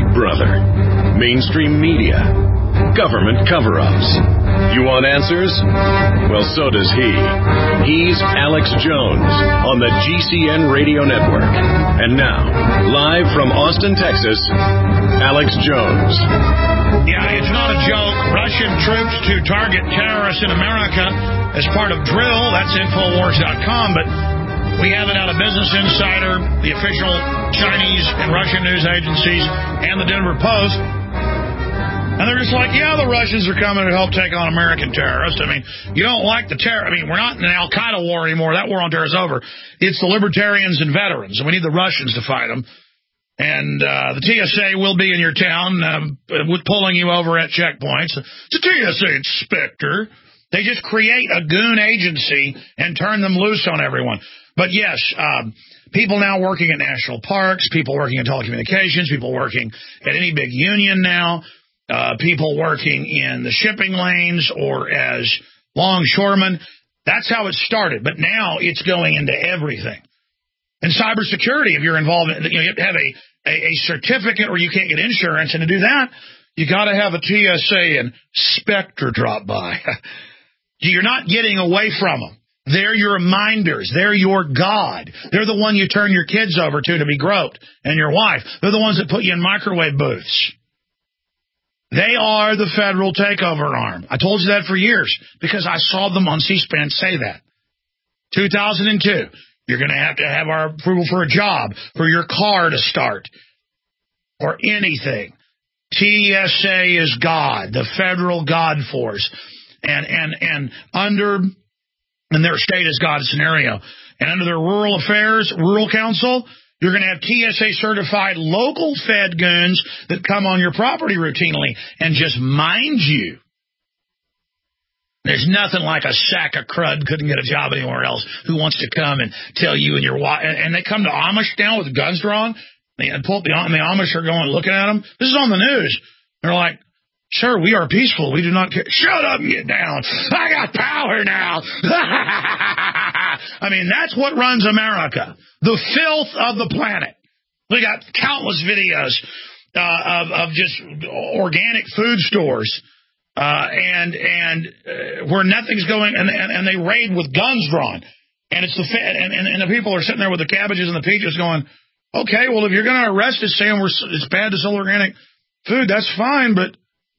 brother, mainstream media, government cover-ups. You want answers? Well, so does he. He's Alex Jones on the GCN Radio Network. And now, live from Austin, Texas, Alex Jones. Yeah, it's not a joke. Russian troops to target terrorists in America as part of drill. That's Infowars.com. But we have it out of Business Insider, the official Chinese and Russian news agencies, and the Denver Post. And they're just like, yeah, the Russians are coming to help take on American terrorists. I mean, you don't like the terror. I mean, we're not in an Al-Qaeda war anymore. That war on terror is over. It's the libertarians and veterans, and we need the Russians to fight them. And the TSA will be in your town with pulling you over at checkpoints. It's a TSA inspector. They just create a goon agency and turn them loose on everyone. But yes, people now working at national parks, people working in telecommunications, people working at any big union now. People working in the shipping lanes or as longshoremen. That's how it started. But now it's going into everything. And cybersecurity, if you're involved in, you have to have a certificate or you can't get insurance. And to do that, you got to have a TSA inspector drop by. You're not getting away from them. They're your minders. They're your God. They're the one you turn your kids over to be groped, and your wife. They're the ones that put you in microwave booths. They are the federal takeover arm. I told you that for years because I saw them on C-SPAN say that. 2002, you're going to have our approval for a job, for your car to start, or anything. TSA is God, the federal God force. And under, and their state is God scenario. And under their rural affairs, rural council, you're going to have TSA-certified local Fed goons that come on your property routinely and just mind you. There's nothing like a sack of crud couldn't get a job anywhere else who wants to come and tell you and your wife. And they come to Amish now with guns drawn. And the Amish are going looking at them. This is on the news. They're like, sir, we are peaceful. We do not care. Shut up and get down. I got power now. I mean, that's what runs America. The filth of the planet. We got countless videos of just organic food stores and where nothing's going, and they raid with guns drawn. And it's and the people are sitting there with the cabbages and the peaches going, okay, well, if you're going to arrest us saying it's bad to sell organic food, that's fine, but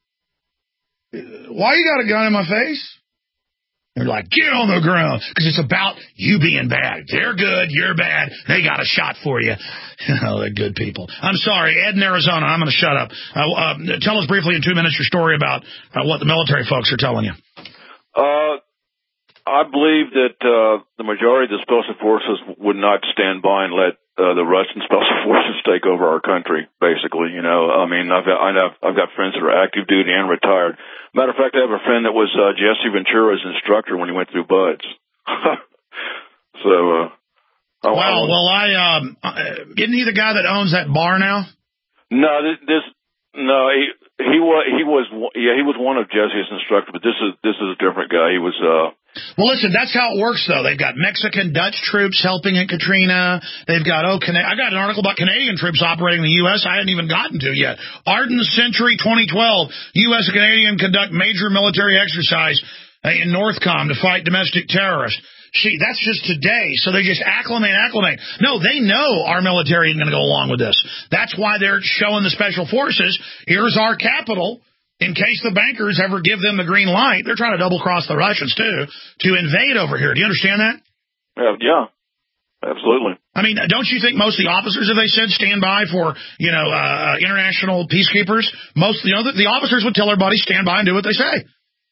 why you got a gun in my face? They're like, get on the ground, because it's about you being bad. They're good, you're bad, they got a shot for you. Oh, they're good people. I'm sorry, Ed in Arizona, I'm going to shut up. Tell us briefly in 2 minutes your story about what the military folks are telling you. I believe that the majority of the special forces would not stand by and let the Russian special forces take over our country, basically. You know, I mean, I've got friends that are active duty and retired. Matter of fact, I have a friend that was Jesse Ventura's instructor when he went through BUD/S. So, isn't he the guy that owns that bar now? No, he was one of Jesse's instructors, but this is a different guy. He was. Well, listen, that's how it works, though. They've got Mexican, Dutch troops helping at Katrina. They've got, I got an article about Canadian troops operating in the U.S. I hadn't even gotten to yet. Arden Century 2012, U.S. and Canadian conduct major military exercise in NORTHCOM to fight domestic terrorists. See, that's just today, so they just acclimate. No, they know our military isn't going to go along with this. That's why they're showing the special forces, here's our capital. In case the bankers ever give them the green light, they're trying to double-cross the Russians, too, to invade over here. Do you understand that? Yeah, absolutely. I mean, don't you think most of the officers, if they said stand by for, international peacekeepers, the officers would tell their buddies stand by and do what they say?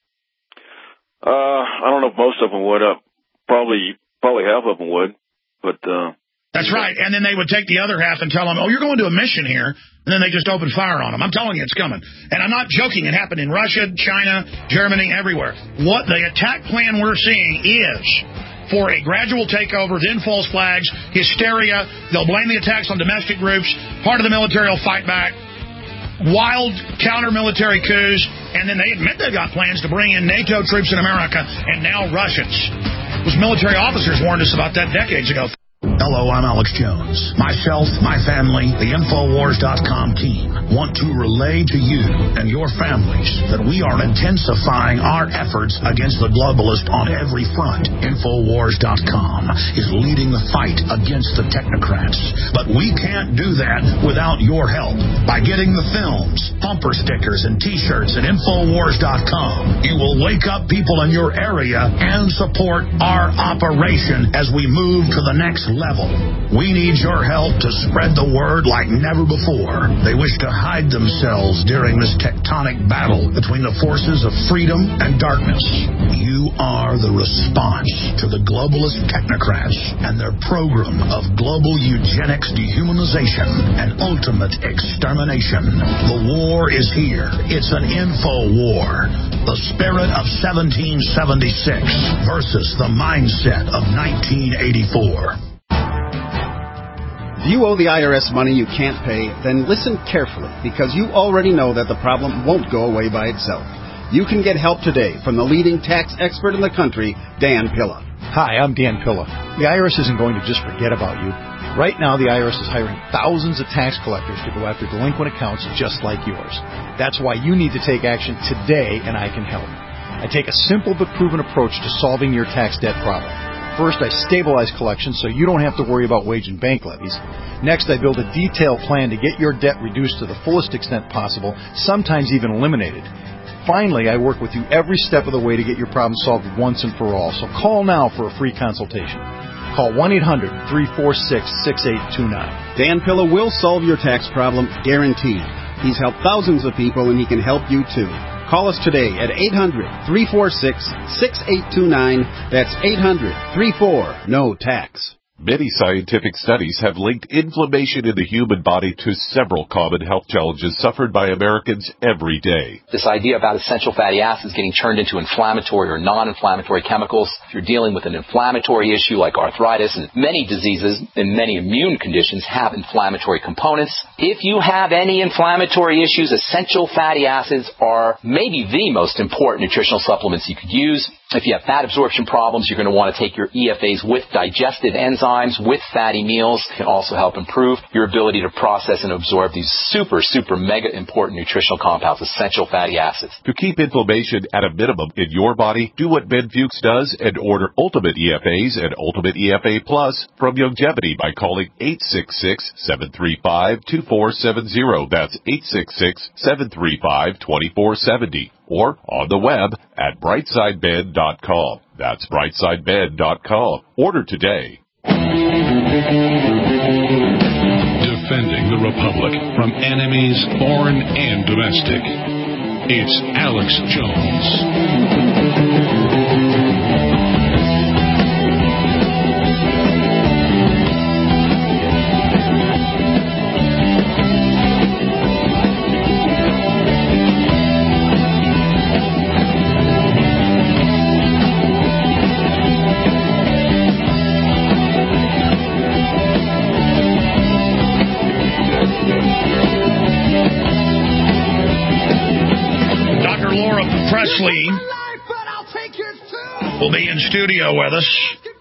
I don't know if most of them would. Probably half of them would, but... That's right, and then they would take the other half and tell them, oh, you're going to a mission here, and then they just open fire on them. I'm telling you, it's coming. And I'm not joking. It happened in Russia, China, Germany, everywhere. What the attack plan we're seeing is for a gradual takeover, then false flags, hysteria. They'll blame the attacks on domestic groups. Part of the military will fight back. Wild counter-military coups, and then they admit they've got plans to bring in NATO troops in America, and now Russians. Those military officers warned us about that decades ago. Hello, I'm Alex Jones. Myself, my family, the Infowars.com team want to relay to you and your families that we are intensifying our efforts against the globalist on every front. Infowars.com is leading the fight against the technocrats. But we can't do that without your help. By getting the films, bumper stickers, and T-shirts at Infowars.com, you will wake up people in your area and support our operation as we move to the next level. We need your help to spread the word like never before. They wish to hide themselves during this tectonic battle between the forces of freedom and darkness. You are the response to the globalist technocrats and their program of global eugenics, dehumanization, and ultimate extermination. The war is here. It's an info war. The spirit of 1776 versus the mindset of 1984. Do you owe the IRS money you can't pay? Then listen carefully, because you already know that the problem won't go away by itself. You can get help today from the leading tax expert in the country, Dan Pilla. Hi, I'm Dan Pilla. The IRS isn't going to just forget about you. Right now, the IRS is hiring thousands of tax collectors to go after delinquent accounts just like yours. That's why you need to take action today, and I can help. I take a simple but proven approach to solving your tax debt problem. First, I stabilize collections so you don't have to worry about wage and bank levies. Next, I build a detailed plan to get your debt reduced to the fullest extent possible, sometimes even eliminated. Finally, I work with you every step of the way to get your problem solved once and for all. So call now for a free consultation. Call 1-800-346-6829. Dan Pilla will solve your tax problem, guaranteed. He's helped thousands of people, and he can help you too. Call us today at 800-346-6829. That's 800-34-NO-TAX. Many scientific studies have linked inflammation in the human body to several common health challenges suffered by Americans every day. This idea about essential fatty acids getting turned into inflammatory or non-inflammatory chemicals, if you're dealing with an inflammatory issue like arthritis, and many diseases and many immune conditions have inflammatory components. If you have any inflammatory issues, essential fatty acids are maybe the most important nutritional supplements you could use. If you have fat absorption problems, you're going to want to take your EFAs with digestive enzymes, with fatty meals. It can also help improve your ability to process and absorb these super mega important nutritional compounds, essential fatty acids. To keep inflammation at a minimum in your body, do what Ben Fuchs does and order Ultimate EFAs and Ultimate EFA Plus from Youngevity by calling 866-735-2470. That's 866-735-2470. Or on the web at brightsidebed.com. That's brightsidebed.com. Order today. Defending the Republic from enemies foreign and domestic. It's Alex Jones. Presley will be in studio with us.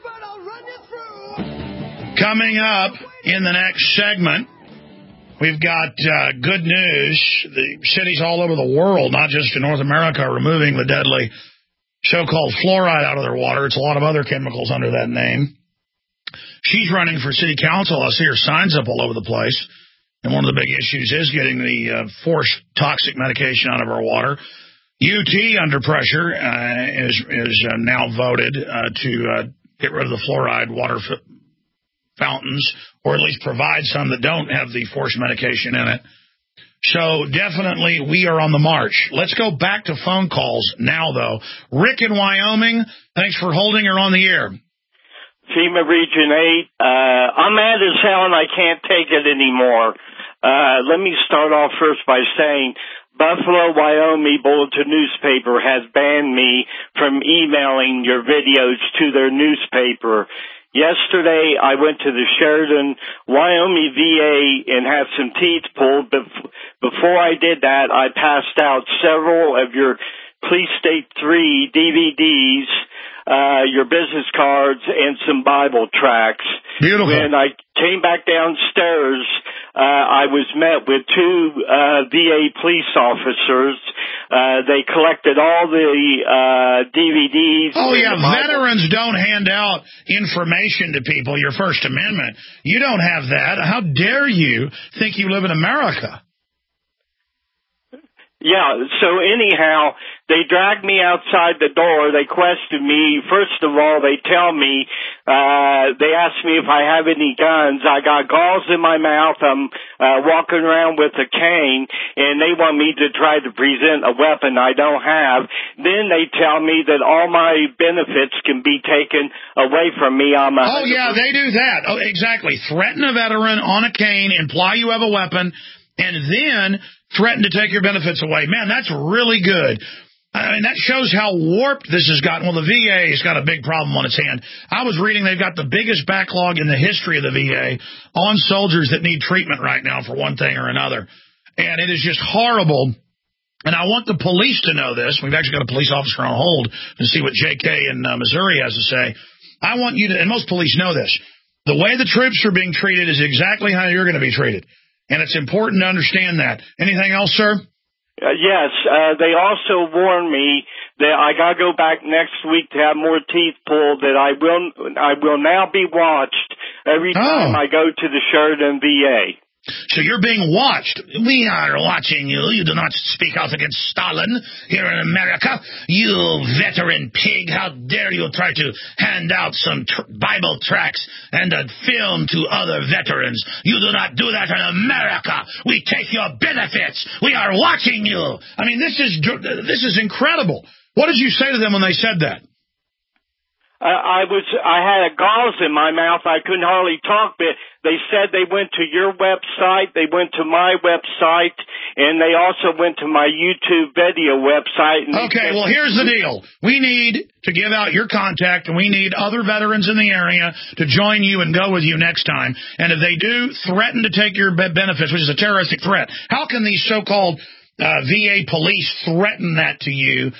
Coming up in the next segment, we've got good news. The cities all over the world, not just in North America, are removing the deadly so-called fluoride out of their water. It's a lot of other chemicals under that name. She's running for city council. I see her signs up all over the place. And one of the big issues is getting the forced toxic medication out of our water. UT under pressure is now voted to get rid of the fluoride water fountains, or at least provide some that don't have the forced medication in it. So definitely we are on the march. Let's go back to phone calls now, though. Rick in Wyoming, thanks for holding her on the air. FEMA Region 8, I'm mad as hell and I can't take it anymore. Let me start off first by saying Buffalo, Wyoming Bulletin newspaper has banned me from emailing your videos to their newspaper. Yesterday, I went to the Sheridan, Wyoming VA and had some teeth pulled. Before I did that, I passed out several of your Police State 3 DVDs, your business cards, and some Bible tracts. Beautiful. When I came back downstairs, I was met with two VA police officers. They collected all the DVDs. Oh, yeah, veterans don't hand out information to people, your First Amendment. You don't have that. How dare you think you live in America? Yeah, so anyhow, they dragged me outside the door. They questioned me. First of all, they tell me, they asked me if I have any guns. I got galls in my mouth. I'm walking around with a cane, and they want me to try to present a weapon I don't have. Then they tell me that all my benefits can be taken away from me. Oh, yeah, they do that. Oh, exactly. Threaten a veteran on a cane, imply you have a weapon, and then threaten to take your benefits away. Man, that's really good. I mean, that shows how warped this has gotten. Well, the VA has got a big problem on its hand. I was reading they've got the biggest backlog in the history of the VA on soldiers that need treatment right now for one thing or another. And it is just horrible. And I want the police to know this. We've actually got a police officer on hold to see what JK in Missouri has to say. I want you to, and most police know this, the way the troops are being treated is exactly how you're going to be treated. And it's important to understand that. Anything else, sir? Yes. They also warned me that I got to go back next week to have more teeth pulled, that I will now be watched every time I go to the Sheridan VA. So you're being watched. We are watching you. You do not speak out against Stalin here in America. You veteran pig. How dare you try to hand out some Bible tracts and a film to other veterans. You do not do that in America. We take your benefits. We are watching you. I mean, this is incredible. What did you say to them when they said that? I had galls in my mouth. I couldn't hardly talk, but they said they went to your website, they went to my website, and they also went to my YouTube video website. And okay, well, here's the deal. We need to give out your contact, and we need other veterans in the area to join you and go with you next time. And if they do threaten to take your benefits, which is a terroristic threat, how can these so-called VA police threaten that to you?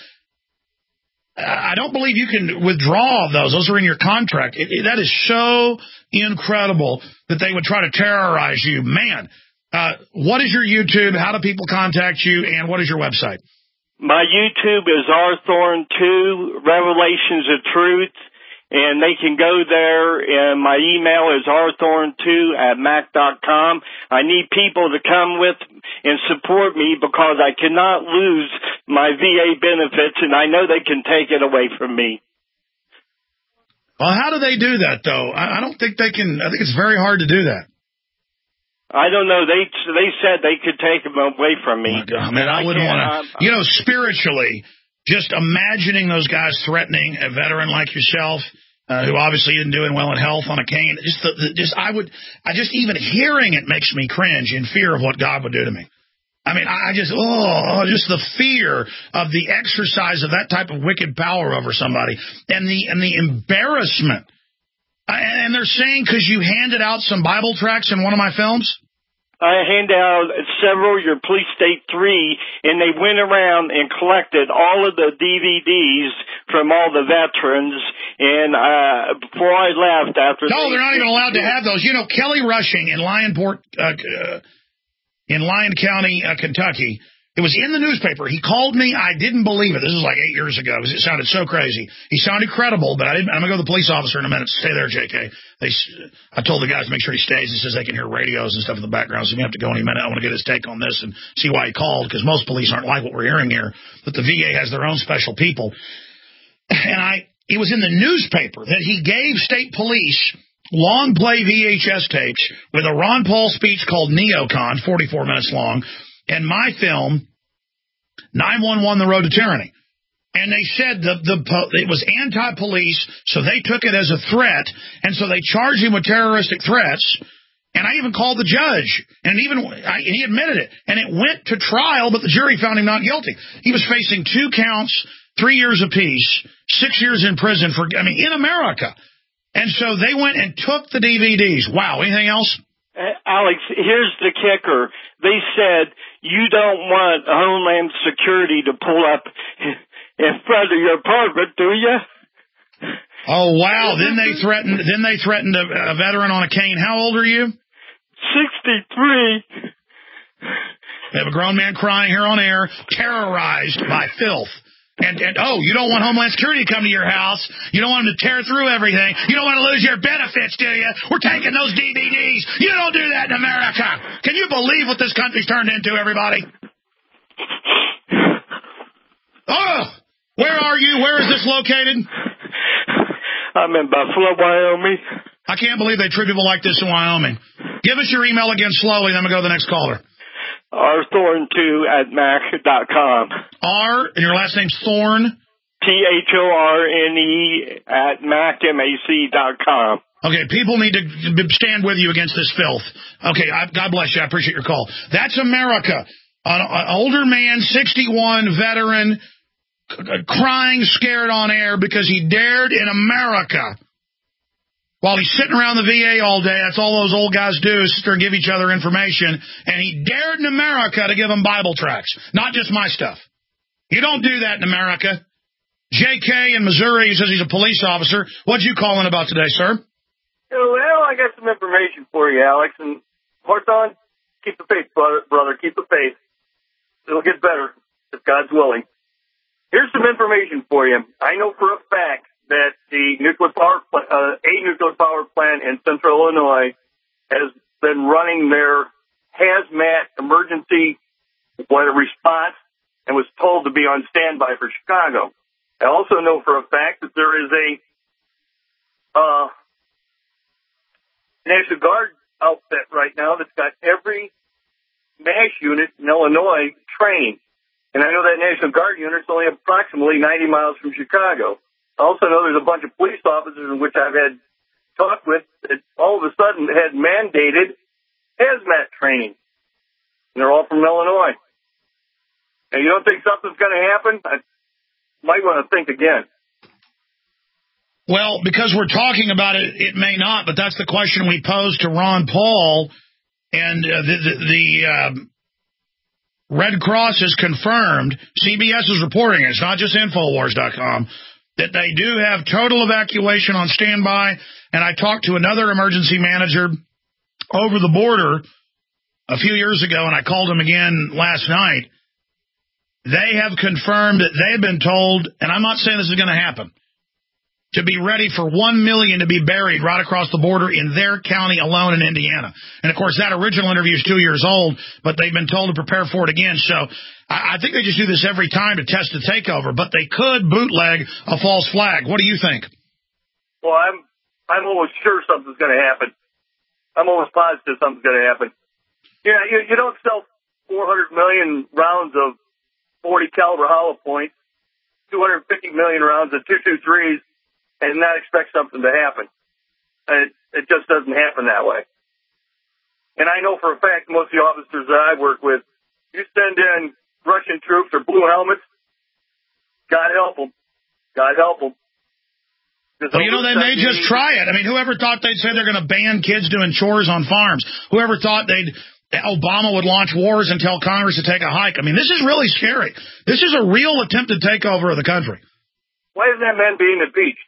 I don't believe you can withdraw those. Those are in your contract. That is so incredible that they would try to terrorize you. Man, what is your YouTube? How do people contact you? And what is your website? My YouTube is rthorn2, Revelations of Truth. And they can go there, and my email is rthorn2@mac.com. I need people to come with and support me because I cannot lose my VA benefits, and I know they can take it away from me. Well, how do they do that, though? I don't think they can. I think it's very hard to do that. I don't know. They said they could take them away from me. Oh, God, man, I wouldn't want to. You know, spiritually, just imagining those guys threatening a veteran like yourself, who obviously isn't doing well in health, on a cane. Just even hearing it makes me cringe in fear of what God would do to me. I mean, just the fear of the exercise of that type of wicked power over somebody, and the embarrassment. And they're saying because you handed out some Bible tracts in one of my films? I handed out several, your Police State 3, and they went around and collected all of the DVDs from all the veterans, and before I left after... No, they're not even allowed to have those. You know, Kelly Rushing in Lyon County, Kentucky, it was in the newspaper. He called me. I didn't believe it. This was like 8 years ago because it sounded so crazy. He sounded credible, but I'm going to go to the police officer in a minute. Stay there, JK. I told the guys to make sure he stays. He says they can hear radios and stuff in the background, so we have to go any minute. I want to get his take on this and see why he called, because most police aren't like what we're hearing here, that the VA has their own special people. And it was in the newspaper that he gave state police long play VHS tapes with a Ron Paul speech called Neocon, 44 minutes long, and my film, 911, The Road to Tyranny. And they said it was anti-police, so they took it as a threat, and so they charged him with terroristic threats. And I even called the judge, and he admitted it. And it went to trial, but the jury found him not guilty. He was facing 2 counts, 3 years apiece, 6 years in prison in America. And so they went and took the DVDs. Wow. Anything else? Alex, here's the kicker. They said you don't want Homeland Security to pull up in front of your apartment, do you? Oh, wow. Then they threatened a veteran on a cane. How old are you? 63. We have a grown man crying here on air, terrorized by filth. And you don't want Homeland Security to come to your house. You don't want them to tear through everything. You don't want to lose your benefits, do you? We're taking those DVDs. You don't do that in America. Can you believe what this country's turned into, everybody? Oh, where are you? Where is this located? I'm in Buffalo, Wyoming. I can't believe they treat people like this in Wyoming. Give us your email again slowly, then we'll go to the next caller. rthorne2@mac.com. R, and your last name's Thorne? THORNE @macmac.com. Okay, people need to stand with you against this filth. Okay, God bless you. I appreciate your call. That's America. An older man, 61, veteran, crying, scared on air because he dared in America. While he's sitting around the VA all day, that's all those old guys do is sit there and give each other information. And he dared in America to give them Bible tracts, not just my stuff. You don't do that in America. J.K. in Missouri, he says he's a police officer. What'd you call in about today, sir? Well, I got some information for you, Alex. And Horton, keep the faith, brother. Keep the faith. It'll get better if God's willing. Here's some information for you. I know for a fact that the nuclear power plant in Central Illinois has been running their hazmat emergency response and was told to be on standby for Chicago. I also know for a fact that there is a National Guard outfit right now that's got every MASH unit in Illinois trained. And I know that National Guard unit's only approximately 90 miles from Chicago. I also know there's a bunch of police officers in which I've had talk with that all of a sudden had mandated hazmat training. And they're all from Illinois. And you don't think something's going to happen? I might want to think again. Well, because we're talking about it, it may not, but that's the question we posed to Ron Paul. And the Red Cross has confirmed, CBS is reporting, it's not just Infowars.com, that they do have total evacuation on standby. And I talked to another emergency manager over the border a few years ago, and I called him again last night. They have confirmed that they have been told, and I'm not saying this is going to happen, to be ready for 1 million to be buried right across the border in their county alone in Indiana. And, of course, that original interview is 2 years old, but they've been told to prepare for it again. So I think they just do this every time to test the takeover, but they could bootleg a false flag. What do you think? Well, I'm almost sure something's going to happen. I'm almost positive something's going to happen. Yeah, you don't sell 400 million rounds of 40 caliber hollow points, 250 million rounds of 223s, and not expect something to happen. It just doesn't happen that way. And I know for a fact most of the officers that I work with, you send in Russian troops or blue helmets, God help them. God help them. Well, they may just try it. I mean, whoever thought they'd say they're going to ban kids doing chores on farms? Whoever thought Obama would launch wars and tell Congress to take a hike? I mean, this is really scary. This is a real attempted takeover of the country. Why is that man being impeached?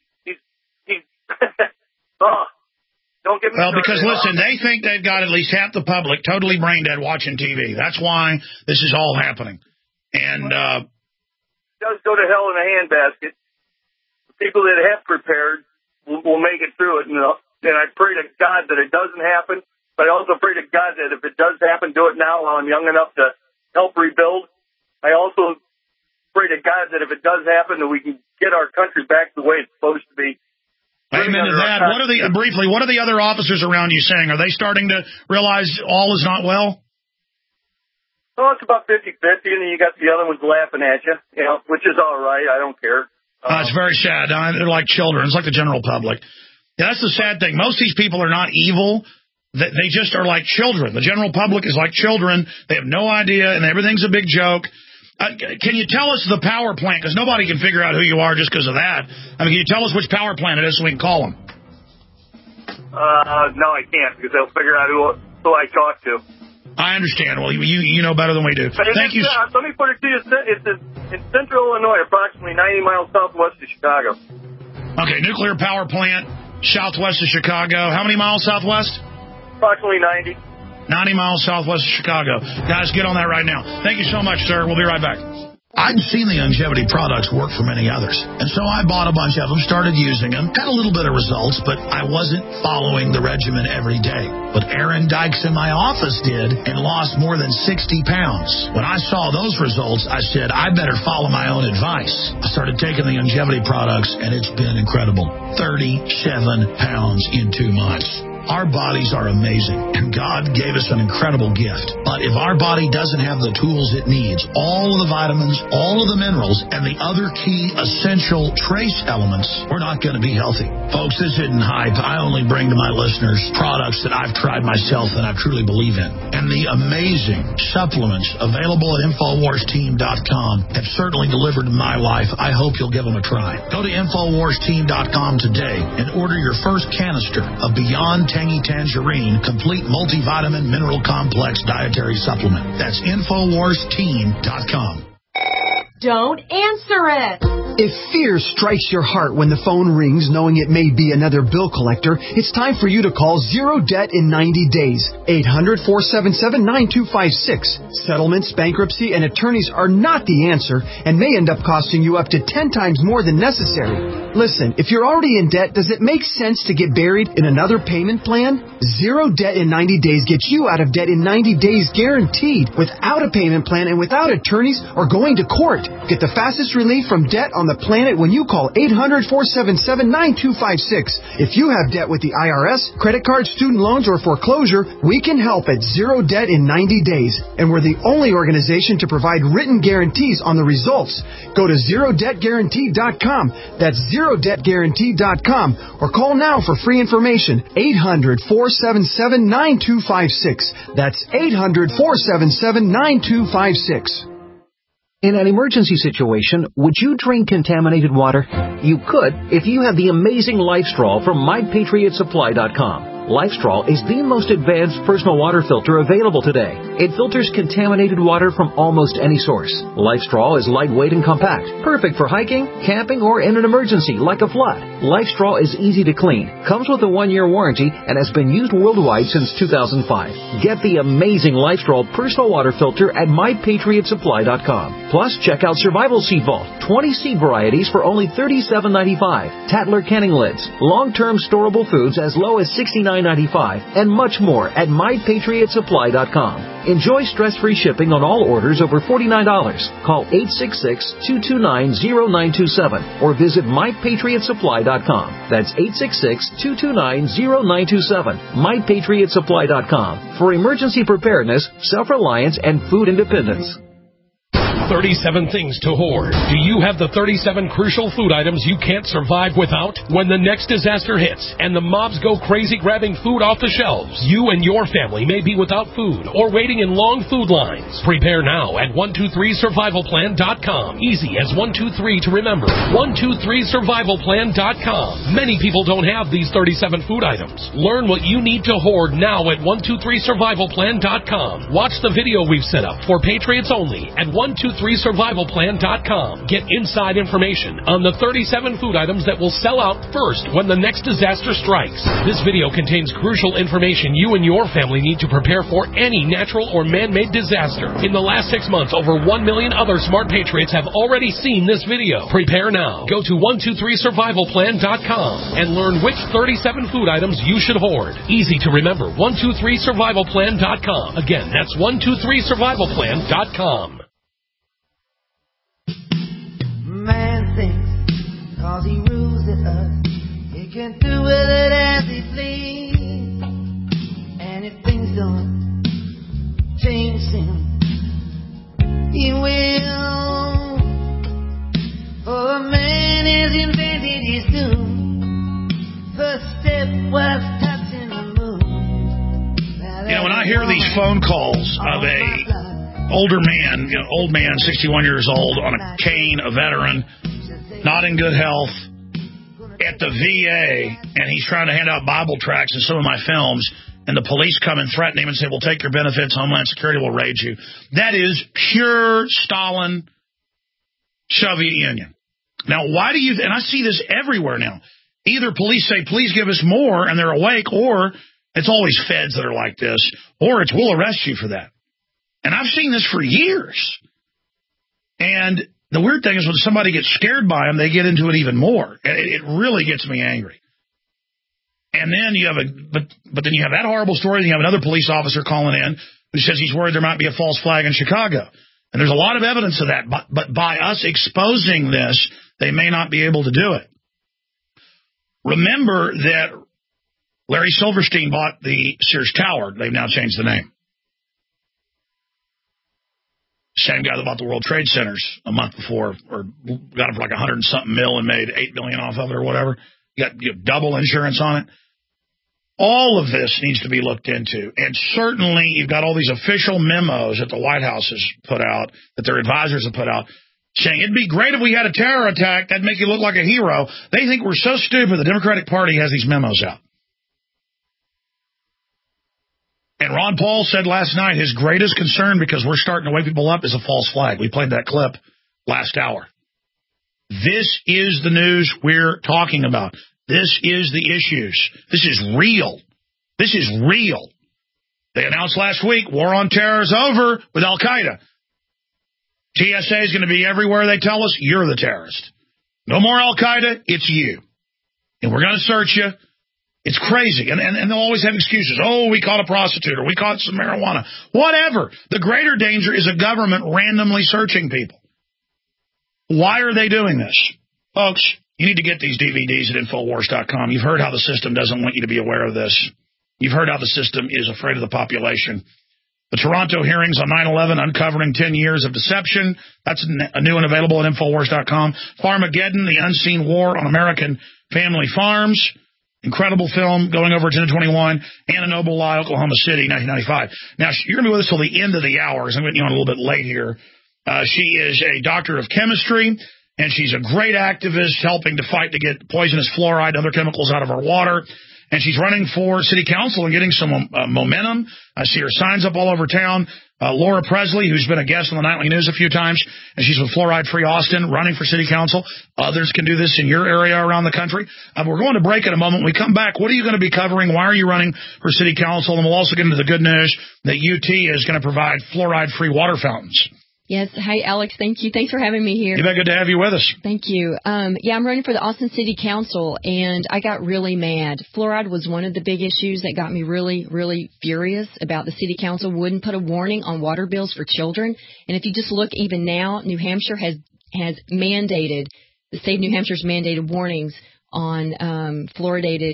Don't get me started. Because, listen, they think they've got at least half the public totally brain dead watching TV. That's why this is all happening. And it does go to hell in a handbasket. The people that have prepared will make it through it. And I pray to God that it doesn't happen. But I also pray to God that if it does happen, do it now while I'm young enough to help rebuild. I also pray to God that if it does happen, that we can get our country back the way it's supposed to be. Amen to that. What are the other officers around you saying? Are they starting to realize all is not well? Well, it's about 50-50, and then you got the other ones laughing at you, which is all right. I don't care. It's very sad. They're like children. It's like the general public. Yeah, that's the sad thing. Most of these people are not evil. They just are like children. The general public is like children. They have no idea, and everything's a big joke. Can you tell us the power plant? Because nobody can figure out who you are just because of that. I mean, can you tell us which power plant it is so we can call them? No, I can't, because they'll figure out who I talk to. I I understand. Well, you know better than we do. Thank you. Let me put it to you. It's in central Illinois, approximately 90 miles southwest of Chicago. Okay, nuclear power plant, southwest of Chicago. How many miles southwest? Approximately 90. 90 miles southwest of Chicago. Guys, get on that right now. Thank you so much, sir. We'll be right back. I'd seen the longevity products work for many others, and so I bought a bunch of them, started using them, had a little bit of results, but I wasn't following the regimen every day. But Aaron Dykes in my office did and lost more than 60 pounds. When I saw those results, I said, I better follow my own advice. I started taking the longevity products, and it's been incredible. 37 pounds in 2 months. Our bodies are amazing, and God gave us an incredible gift. But if our body doesn't have the tools it needs, all of the vitamins, all of the minerals, and the other key essential trace elements, we're not going to be healthy. Folks, this isn't hype. I only bring to my listeners products that I've tried myself and I truly believe in. And the amazing supplements available at InfoWarsTeam.com have certainly delivered in my life. I hope you'll give them a try. Go to InfoWarsTeam.com today and order your first canister of Beyond Tangy Tangerine Complete Multivitamin Mineral Complex Dietary Supplement. That's InfoWarsTeam.com. Don't answer it. If fear strikes your heart when the phone rings knowing it may be another bill collector, it's time for you to call Zero Debt in 90 days. 800-477-9256. Settlements, bankruptcy, and attorneys are not the answer and may end up costing you up to 10 times more than necessary. Listen, if you're already in debt, does it make sense to get buried in another payment plan? Zero Debt in 90 days gets you out of debt in 90 days guaranteed, without a payment plan and without attorneys or going to court. Get the fastest relief from debt on the planet when you call 800-477-9256. If you have debt with the IRS, credit cards, student loans, or foreclosure, we can help at Zero Debt in 90 days. And we're the only organization to provide written guarantees on the results. Go to ZeroDebtGuarantee.com. That's ZeroDebtGuarantee.com. Or call now for free information. 800-477-9256. That's 800-477-9256. In an emergency situation, would you drink contaminated water? You could if you have the amazing LifeStraw from MyPatriotSupply.com. LifeStraw is the most advanced personal water filter available today. It filters contaminated water from almost any source. LifeStraw is lightweight and compact, perfect for hiking, camping, or in an emergency like a flood. LifeStraw is easy to clean, comes with a 1-year warranty, and has been used worldwide since 2005. Get the amazing LifeStraw personal water filter at MyPatriotSupply.com. Plus, check out Survival Seed Vault, 20 seed varieties for only $37.95, Tatler canning lids, long-term storable foods as low as $69.95, and much more at MyPatriotSupply.com. Enjoy stress-free shipping on all orders over $49. Call 866-229-0927 or visit MyPatriotSupply.com. That's 866-229-0927. MyPatriotSupply.com for emergency preparedness, self-reliance, and food independence. 37 things to hoard. Do you have the 37 crucial food items you can't survive without? When the next disaster hits and the mobs go crazy grabbing food off the shelves, you and your family may be without food or waiting in long food lines. Prepare now at 123survivalplan.com. Easy as 123 to remember. 123survivalplan.com. Many people don't have these 37 food items. Learn what you need to hoard now at 123survivalplan.com. Watch the video we've set up for Patriots only at 123survivalplan.com. Get inside information on the 37 food items that will sell out first when the next disaster strikes. This video contains crucial information you and your family need to prepare for any natural or man-made disaster. In the last 6 months, over 1 million other smart patriots have already seen this video. Prepare now. Go to 123survivalplan.com and learn which 37 food items you should hoard. Easy to remember. 123survivalplan.com. Again, that's 123survivalplan.com. Man thinks, cause he rules the earth, he can do with it as he please. And if things don't change him, he will. For a man has invented his doom. First step was touching the moon. You know, when I hear these phone calls of a older man, old man, 61 years old, on a cane, a veteran, not in good health, at the VA, and he's trying to hand out Bible tracts in some of my films, and the police come and threaten him and say, we'll take your benefits, Homeland Security will raid you. That is pure Stalin, Soviet Union. Now, why do you, and I see this everywhere now, either police say, please give us more, and they're awake, or it's always feds that are like this, or it's we'll arrest you for that. And I've seen this for years. And the weird thing is when somebody gets scared by them, they get into it even more. It really gets me angry. And then you have but then you have that horrible story, and you have another police officer calling in who says he's worried there might be a false flag in Chicago. And there's a lot of evidence of that. But by us exposing this, they may not be able to do it. Remember that Larry Silverstein bought the Sears Tower. They've now changed the name. Same guy that bought the World Trade Centers a month before, or got it for like $100 and something million and made $8 billion off of it or whatever. You got double insurance on it. All of this needs to be looked into. And certainly you've got all these official memos that the White House has put out, that their advisors have put out, saying it'd be great if we had a terror attack. That'd make you look like a hero. They think we're so stupid. The Democratic Party has these memos out. And Ron Paul said last night his greatest concern, because we're starting to wake people up, is a false flag. We played that clip last hour. This is the news we're talking about. This is the issues. This is real. This is real. They announced last week war on terror is over with Al-Qaeda. TSA is going to be everywhere they tell us you're the terrorist. No more Al-Qaeda, it's you. And we're going to search you. It's crazy. And they'll always have excuses. Oh, we caught a prostitute, or we caught some marijuana. Whatever. The greater danger is a government randomly searching people. Why are they doing this? Folks, you need to get these DVDs at Infowars.com. You've heard how the system doesn't want you to be aware of this. You've heard how the system is afraid of the population. The Toronto hearings on 9/11, uncovering 10 years of deception. That's new and available at Infowars.com. Farmageddon, the unseen war on American family farms. Incredible film, going over 10 to 21. Anna Noble Lie, Oklahoma City, 1995. Now, you're going to be with us till the end of the hour, because I'm getting you on a little bit late here. She is a doctor of chemistry, and she's a great activist helping to fight to get poisonous fluoride and other chemicals out of our water. And she's running for city council and getting some momentum. I see her signs up all over town. Laura Presley, who's been a guest on the Nightly News a few times, and she's with Fluoride Free Austin, running for city council. Others can do this in your area around the country. We're going to break in a moment. When we come back, what are you going to be covering? Why are you running for city council? And we'll also get into the good news that UT is going to provide fluoride-free water fountains. Yes. Hi, Alex. Thank you. Thanks for having me here. You bet. Good to have you with us. Thank you. I'm running for the Austin City Council, and I got really mad. Fluoride was one of the big issues that got me really, really furious about the City Council wouldn't put a warning on water bills for children. And if you just look even now, New Hampshire has mandated, the state of New Hampshire's mandated warnings on fluoridated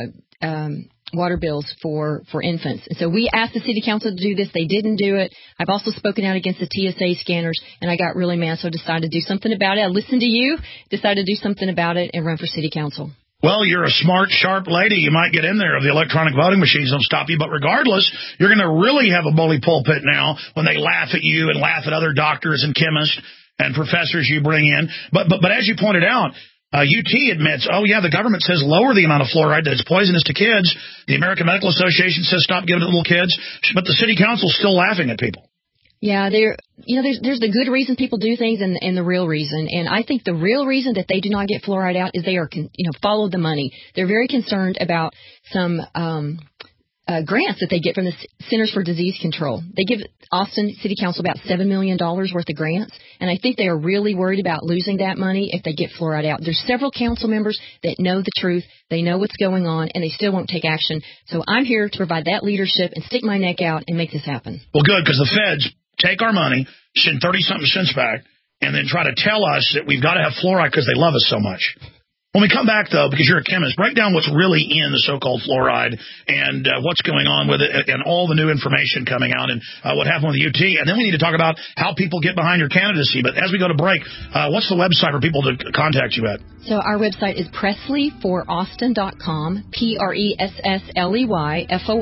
water bills for infants. And so we asked the City Council to do this. They didn't do it. I've also spoken out against the TSA scanners, and I got really mad, so I decided to do something about it. I listened to you, decided to do something about it, and run for City Council. Well, you're a smart, sharp lady. You might get in there if the electronic voting machines don't stop you. But regardless, you're going to really have a bully pulpit now when they laugh at you and laugh at other doctors and chemists and professors you bring in. But as you pointed out, UT admits, oh, yeah, the government says lower the amount of fluoride, that it's poisonous to kids. The American Medical Association says stop giving it to little kids. But the city council's still laughing at people. Yeah, there's the good reason people do things and the real reason. And I think the real reason that they do not get fluoride out is they are, follow the money. They're very concerned about some grants that they get from the Centers for Disease Control. They give Austin City Council about $7 million worth of grants, and I think they are really worried about losing that money if they get fluoride out. There's several council members that know the truth, they know what's going on, and they still won't take action. So I'm here to provide that leadership and stick my neck out and make this happen. Well, good, because the feds take our money, send 30-something cents back, and then try to tell us that we've got to have fluoride because they love us so much. When we come back, though, because you're a chemist, break down what's really in the so-called fluoride and what's going on with it and all the new information coming out and what happened with the UT. And then we need to talk about how people get behind your candidacy. But as we go to break, what's the website for people to contact you at? So our website is PresleyForAustin.com,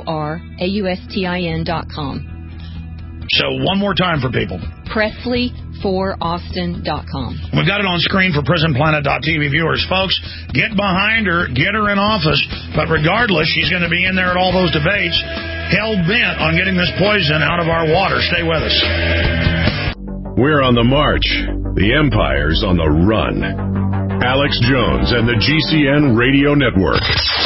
PresleyForAustin.com. So one more time for people. PrisonPlanet4Austin.com. We've got it on screen for PrisonPlanet.tv viewers. Folks, get behind her, get her in office. But regardless, she's going to be in there at all those debates, hell-bent on getting this poison out of our water. Stay with us. We're on the march. The empire's on the run. Alex Jones and the GCN Radio Network.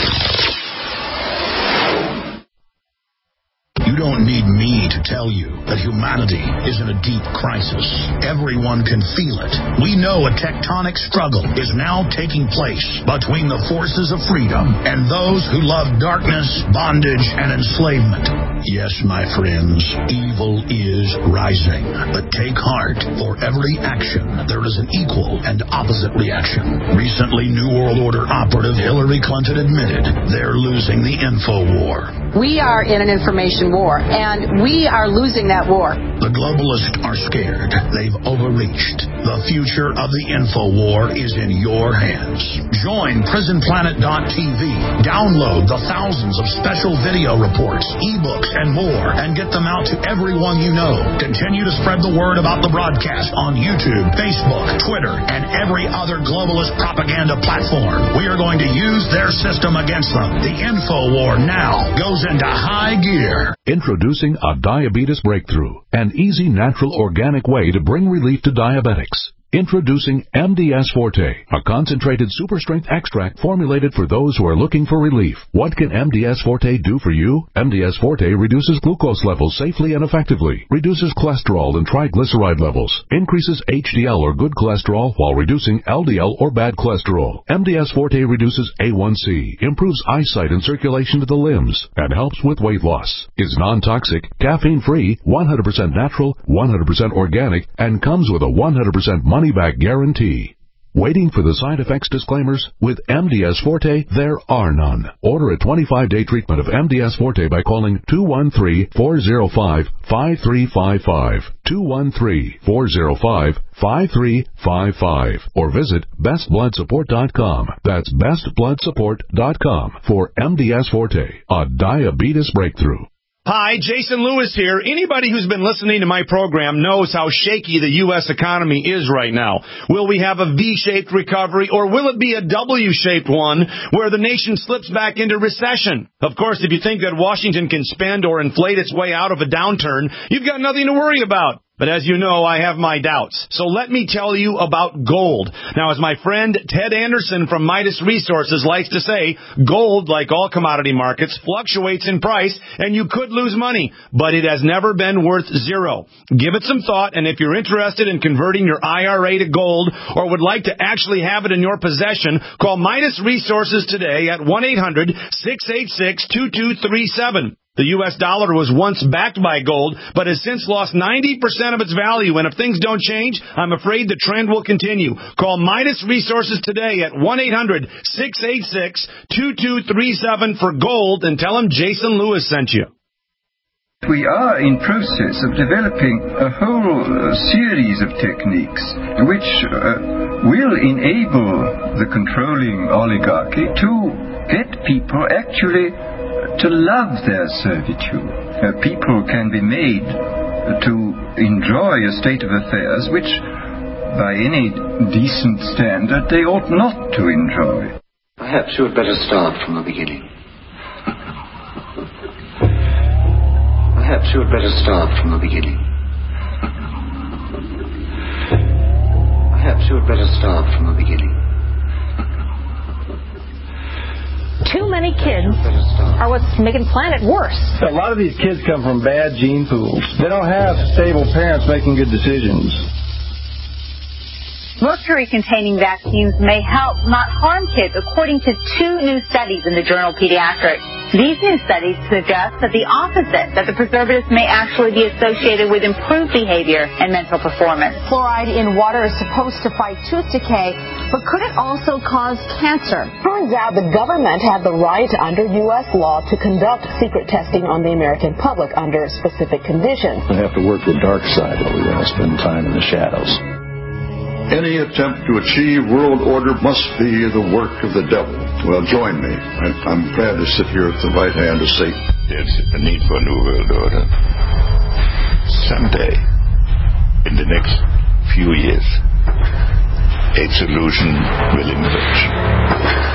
You don't need me to tell you that humanity is in a deep crisis. Everyone can feel it. We know a tectonic struggle is now taking place between the forces of freedom and those who love darkness, bondage, and enslavement. Yes, my friends, evil is rising. But take heart. For every action, there is an equal and opposite reaction. Recently, New World Order operative Hillary Clinton admitted they're losing the info war. We are in an information war, and we are losing that war. The globalists are scared. They've overreached. The future of the info war is in your hands. Join PrisonPlanet.tv. Download the thousands of special video reports, ebooks, and more, and get them out to everyone you know. Continue to spread the word about the broadcast on YouTube, Facebook, Twitter, and every other globalist propaganda platform. We are going to use their system against them. The info war now goes into high gear. Introducing a diabetes breakthrough, an easy, natural, organic way to bring relief to diabetics. Introducing MDS Forte, a concentrated super-strength extract formulated for those who are looking for relief. What can MDS Forte do for you? MDS Forte reduces glucose levels safely and effectively, reduces cholesterol and triglyceride levels, increases HDL or good cholesterol while reducing LDL or bad cholesterol. MDS Forte reduces A1C, improves eyesight and circulation to the limbs, and helps with weight loss. Is non-toxic, caffeine-free, 100% natural, 100% organic, and comes with a 100% money-back guarantee. Waiting for the side effects disclaimers? With MDS Forte, there are none. Order a 25-day treatment of MDS Forte by calling 213-405-5355, 213-405-5355, or visit bestbloodsupport.com. That's bestbloodsupport.com for MDS Forte, a diabetes breakthrough. Hi, Jason Lewis here. Anybody who's been listening to my program knows how shaky the U.S. economy is right now. Will we have a V-shaped recovery, or will it be a W-shaped one where the nation slips back into recession? Of course, if you think that Washington can spend or inflate its way out of a downturn, you've got nothing to worry about. But as you know, I have my doubts. So let me tell you about gold. Now, as my friend Ted Anderson from Midas Resources likes to say, gold, like all commodity markets, fluctuates in price, and you could lose money, but it has never been worth zero. Give it some thought, and if you're interested in converting your IRA to gold or would like to actually have it in your possession, call Midas Resources today at 1-800-686-2237. The U.S. dollar was once backed by gold, but has since lost 90% of its value, and if things don't change, I'm afraid the trend will continue. Call Midas Resources today at 1-800-686-2237 for gold and tell them Jason Lewis sent you. We are in process of developing a whole series of techniques which will enable the controlling oligarchy to get people actually to love their servitude. People can be made to enjoy a state of affairs which, by any decent standard, they ought not to enjoy. Perhaps you had better start from the beginning. Perhaps you had better start from the beginning. Perhaps you had better start from the beginning. Too many kids are what's making the planet worse. A lot of these kids come from bad gene pools. They don't have stable parents making good decisions. Mercury-containing vaccines may help, not harm kids, according to 2 new studies in the journal Pediatrics. These new studies suggest that the opposite, that the preservatives may actually be associated with improved behavior and mental performance. Fluoride in water is supposed to fight tooth decay, but could it also cause cancer? Turns out the government had the right under U.S. law to conduct secret testing on the American public under specific conditions. We have to work the dark side while we spend time in the shadows. Any attempt to achieve world order must be the work of the devil. Well, join me. I'm glad to sit here at the right hand of Satan. There's a need for a new world order. Someday, in the next few years, a solution will emerge.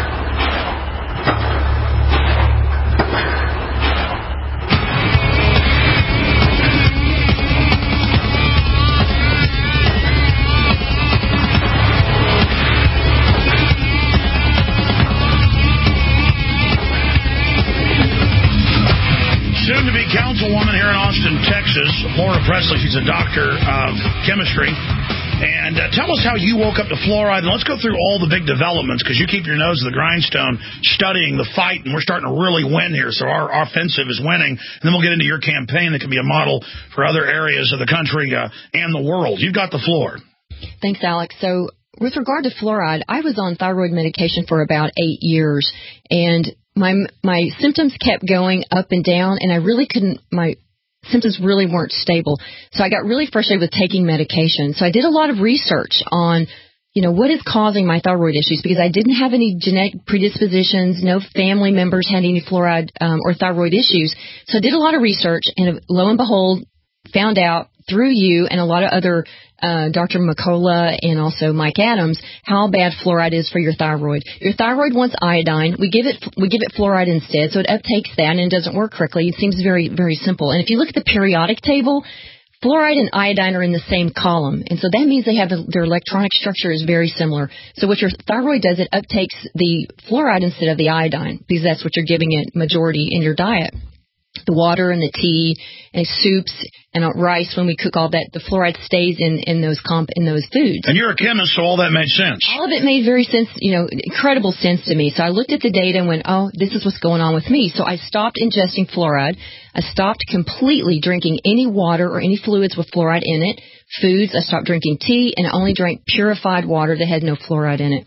Soon-to-be councilwoman here in Austin, Texas, Laura Presley. She's a doctor of chemistry. And tell us how you woke up to fluoride. And let's go through all the big developments, because you keep your nose to the grindstone studying the fight, and we're starting to really win here. So our offensive is winning. And then we'll get into your campaign that can be a model for other areas of the country and the world. You've got the floor. Thanks, Alex. So with regard to fluoride, I was on thyroid medication for about 8 years, and my symptoms kept going up and down, and I really couldn't, my symptoms really weren't stable. So I got really frustrated with taking medication. So I did a lot of research on, what is causing my thyroid issues, because I didn't have any genetic predispositions. No family members had any fluoride or thyroid issues. So I did a lot of research, and lo and behold, found out through you and a lot of other Dr. McCullough and also Mike Adams, how bad fluoride is for your thyroid. Your thyroid wants iodine. We give it fluoride instead, so it uptakes that and it doesn't work correctly. It seems very, very simple. And if you look at the periodic table, fluoride and iodine are in the same column, and so that means they have their electronic structure is very similar. So what your thyroid does, it uptakes the fluoride instead of the iodine, because that's what you're giving it majority in your diet. The water and the tea and soups and rice, when we cook all that, the fluoride stays in those foods. And you're a chemist, so all that made sense. All of it made very sense, incredible sense to me. So I looked at the data and went, oh, this is what's going on with me. So I stopped ingesting fluoride. I stopped completely drinking any water or any fluids with fluoride in it. Foods, I stopped drinking tea, and I only drank purified water that had no fluoride in it.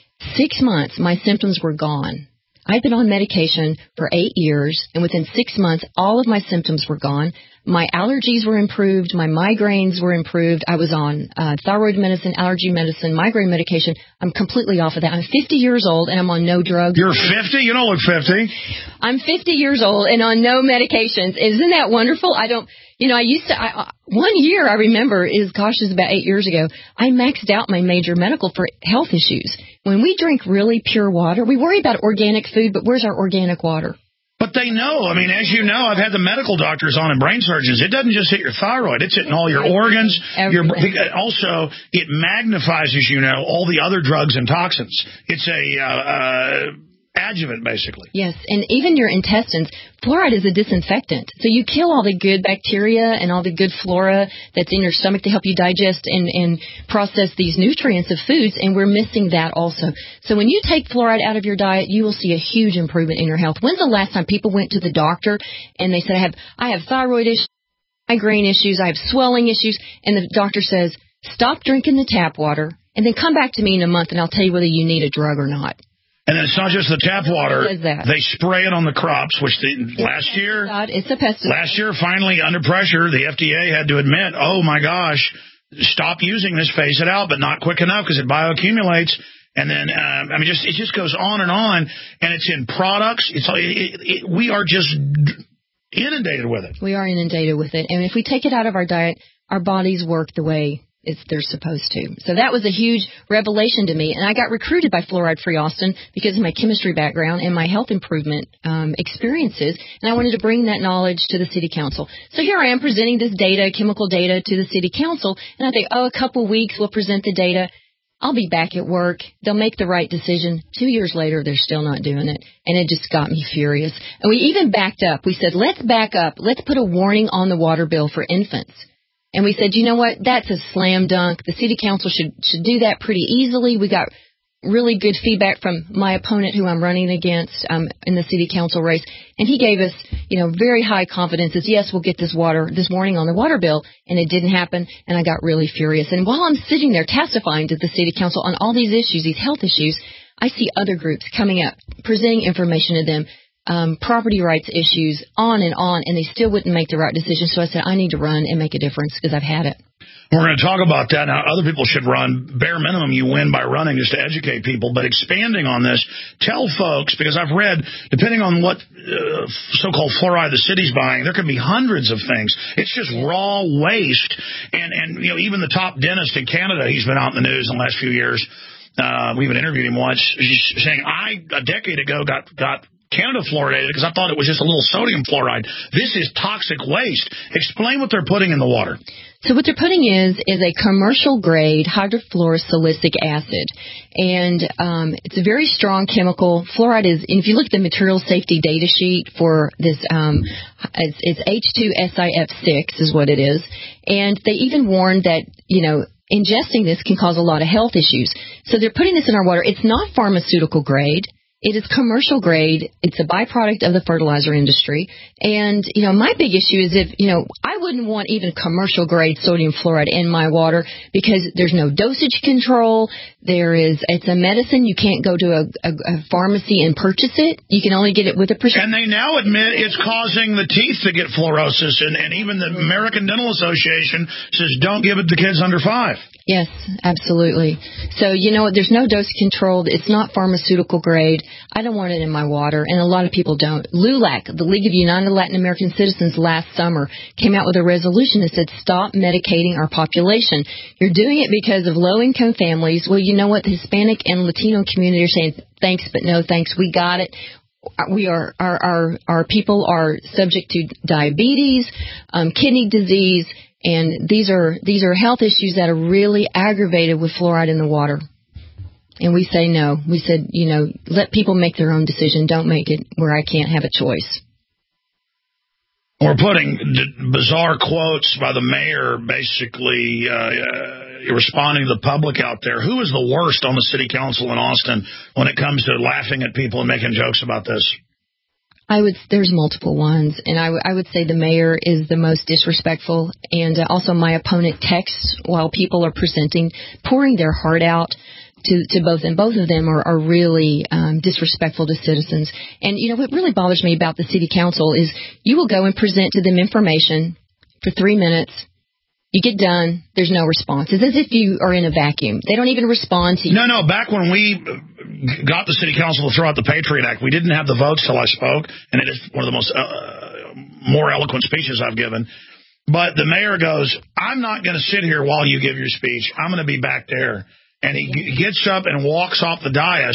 6 months, my symptoms were gone. I'd been on medication for 8 years, and within 6 months, all of my symptoms were gone. My allergies were improved. My migraines were improved. I was on thyroid medicine, allergy medicine, migraine medication. I'm completely off of that. I'm 50 years old, and I'm on no drugs. You're 50? You don't look 50. I'm 50 years old and on no medications. Isn't that wonderful? I used to, 1 year I remember is about 8 years ago, I maxed out my major medical for health issues. When we drink really pure water, we worry about organic food, but where's our organic water? But they know. I mean, as you know, I've had the medical doctors on and brain surgeons. It doesn't just hit your thyroid. It's hitting all your organs. Also, it magnifies, as you know, all the other drugs and toxins. It's a adjuvant, basically. Yes, and even your intestines. Fluoride is a disinfectant. So you kill all the good bacteria and all the good flora that's in your stomach to help you digest and process these nutrients of foods, and we're missing that also. So when you take fluoride out of your diet, you will see a huge improvement in your health. When's the last time people went to the doctor and they said, I have thyroid issues, migraine issues, I have swelling issues, and the doctor says, stop drinking the tap water and then come back to me in a month and I'll tell you whether you need a drug or not. And then it's not just the tap water. They spray it on the crops, which last year, it's a pesticide. Last year, finally, under pressure, the FDA had to admit, oh, my gosh, stop using this, phase it out, but not quick enough because it bioaccumulates. And then, it just goes on, and it's in products. We are just inundated with it. We are inundated with it. And if we take it out of our diet, our bodies work the way they're supposed to. So that was a huge revelation to me. And I got recruited by Fluoride Free Austin because of my chemistry background and my health improvement experiences. And I wanted to bring that knowledge to the city council. So here I am presenting this data, chemical data, to the city council. And I think, a couple weeks we'll present the data. I'll be back at work. They'll make the right decision. 2 years later, they're still not doing it. And it just got me furious. And we even backed up. We said, let's back up. Let's put a warning on the water bill for infants. And we said, you know what, that's a slam dunk. The city council should do that pretty easily. We got really good feedback from my opponent who I'm running against in the city council race. And he gave us, very high confidence. Yes, we'll get this warning on the water bill. And it didn't happen. And I got really furious. And while I'm sitting there testifying to the city council on all these issues, these health issues, I see other groups coming up, presenting information to them, property rights issues, on, and they still wouldn't make the right decision. So I said, I need to run and make a difference because I've had it. We're going to talk about that and how other people should run. Bare minimum, you win by running just to educate people. But expanding on this, tell folks, because I've read, depending on what so-called fluoride the city's buying, there could be hundreds of things. It's just raw waste. And you know, even the top dentist in Canada, he's been out in the news in the last few years. We even interviewed him once. He's saying, a decade ago, got Canada fluoridated because I thought it was just a little sodium fluoride. This is toxic waste. Explain what they're putting in the water. So what they're putting is a commercial-grade hydrofluorosilicic acid. And it's a very strong chemical. Fluoride is, if you look at the material safety data sheet for this, it's H2SiF6 is what it is. And they even warned that, you know, ingesting this can cause a lot of health issues. So they're putting this in our water. It's not pharmaceutical grade. It is commercial grade. It's a byproduct of the fertilizer industry. And, you know, my big issue is I wouldn't want even commercial grade sodium fluoride in my water because there's no dosage control. It's a medicine. You can't go to a pharmacy and purchase it. You can only get it with a prescription. And they now admit it's causing the teeth to get fluorosis. And even the American Dental Association says don't give it to kids under 5. Yes, absolutely. So, you know what, there's no dose controlled. It's not pharmaceutical grade. I don't want it in my water, and a lot of people don't. LULAC, the League of United Latin American Citizens, last summer came out with a resolution that said stop medicating our population. You're doing it because of low-income families. Well, you know what, the Hispanic and Latino community are saying thanks, but no thanks. We got it. Our people are subject to diabetes, kidney disease, and these are health issues that are really aggravated with fluoride in the water. And we say no. We said, you know, let people make their own decision. Don't make it where I can't have a choice. We're putting bizarre quotes by the mayor basically responding to the public out there. Who is the worst on the city council in Austin when it comes to laughing at people and making jokes about this? There's multiple ones, and I would say the mayor is the most disrespectful, and also my opponent texts while people are presenting, pouring their heart out to both, and both of them are really disrespectful to citizens. And, you know, what really bothers me about the city council is you will go and present to them information for 3 minutes. You get done, there's no response. It's as if you are in a vacuum. They don't even respond to you. No, back when we got the city council to throw out the Patriot Act, we didn't have the votes till I spoke, and it is one of the most more eloquent speeches I've given. But the mayor goes, I'm not going to sit here while you give your speech. I'm going to be back there. And he gets up and walks off the dais.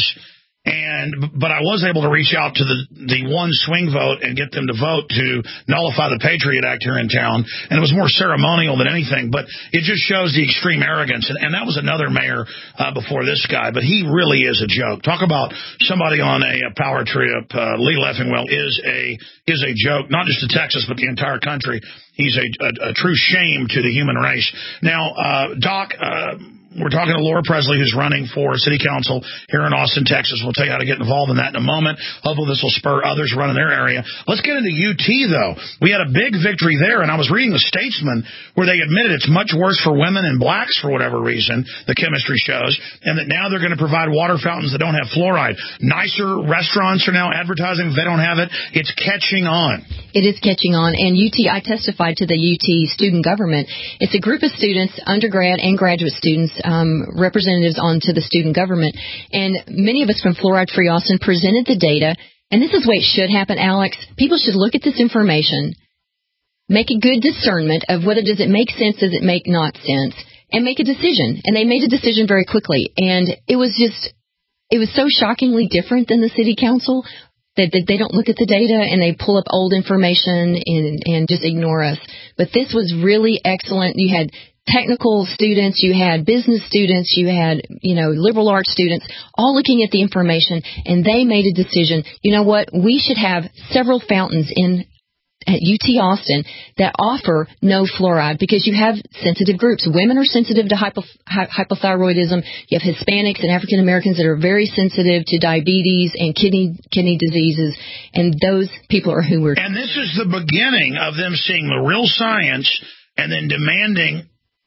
But I was able to reach out to the one swing vote and get them to vote to nullify the Patriot Act here in town. And it was more ceremonial than anything, but it just shows the extreme arrogance. And that was another mayor before this guy, but he really is a joke. Talk about somebody on a power trip. Lee Leffingwell is a joke, not just to Texas, but the entire country. He's a true shame to the human race. Now, Doc, we're talking to Laura Presley, who's running for city council here in Austin, Texas. We'll tell you how to get involved in that in a moment. Hopefully this will spur others running their area. Let's get into UT, though. We had a big victory there, and I was reading the Statesman where they admitted it's much worse for women and blacks for whatever reason, the chemistry shows, and that now they're going to provide water fountains that don't have fluoride. Nicer restaurants are now advertising if they don't have it. It's catching on. It is catching on, and UT, I testified to the UT student government. It's a group of students, undergrad and graduate students, representatives onto the student government. And many of us from Fluoride Free Austin presented the data. And this is the way it should happen, Alex. People should look at this information, make a good discernment of whether does it make sense, does it make not sense, and make a decision. And they made a decision very quickly. And it was so shockingly different than the city council that they don't look at the data and they pull up old information and just ignore us. But this was really excellent. You had technical students, you had business students, you had, liberal arts students, all looking at the information, and they made a decision. You know what? We should have several fountains at UT Austin that offer no fluoride because you have sensitive groups. Women are sensitive to hypothyroidism. You have Hispanics and African Americans that are very sensitive to diabetes and kidney diseases, and those people are who we're... And this is the beginning of them seeing the real science and then demanding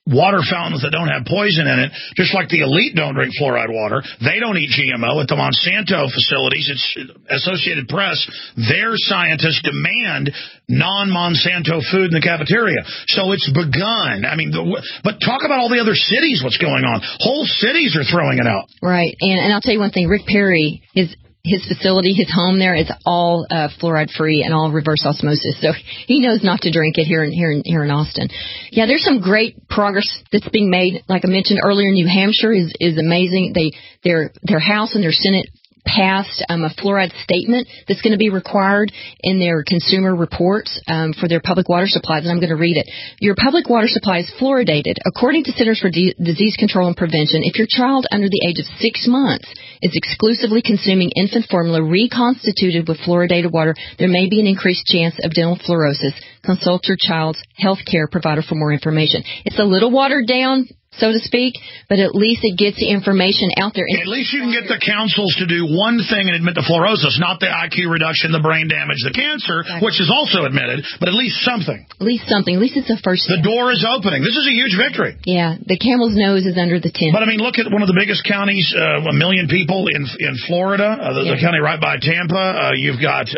water fountains that don't have poison in it, just like the elite don't drink fluoride water. They don't eat GMO. At the Monsanto facilities, it's Associated Press, their scientists demand non-Monsanto food in the cafeteria. So it's begun. I mean, but talk about all the other cities, what's going on. Whole cities are throwing it out. Right. And I'll tell you one thing, Rick Perry, his facility, his home there is all fluoride free and all reverse osmosis. So he knows not to drink it here in Austin. Yeah, there's some great progress that's being made. Like I mentioned earlier, New Hampshire is amazing. Their House and their Senate passed a fluoride statement that's going to be required in their consumer reports for their public water supplies, and I'm going to read it. Your public water supply is fluoridated. According to Centers for Disease Control and Prevention, if your child under the age of 6 months is exclusively consuming infant formula reconstituted with fluoridated water, there may be an increased chance of dental fluorosis. Consult your child's health care provider for more information. It's a little watered down, so to speak, but at least it gets the information out there. At least you can get the councils to do one thing and admit the fluorosis, not the IQ reduction, the brain damage, the cancer, exactly, which is also admitted, but at least something. At least something. At least it's a first step. The door is opening. This is a huge victory. Yeah, the camel's nose is under the tent. But, I mean, look at one of the biggest counties, 1 million people in Florida, the county right by Tampa. You've got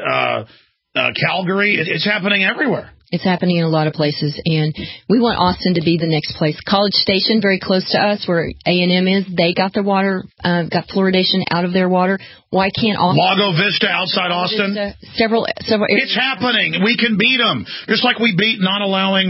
Calgary. It's happening everywhere. It's happening in a lot of places, and we want Austin to be the next place. College Station, very close to us, where A&M is, they got their water, got fluoridation out of their water. Why can't Austin? Lago Vista outside Austin? Several areas. It's happening. We can beat them. Just like we beat not allowing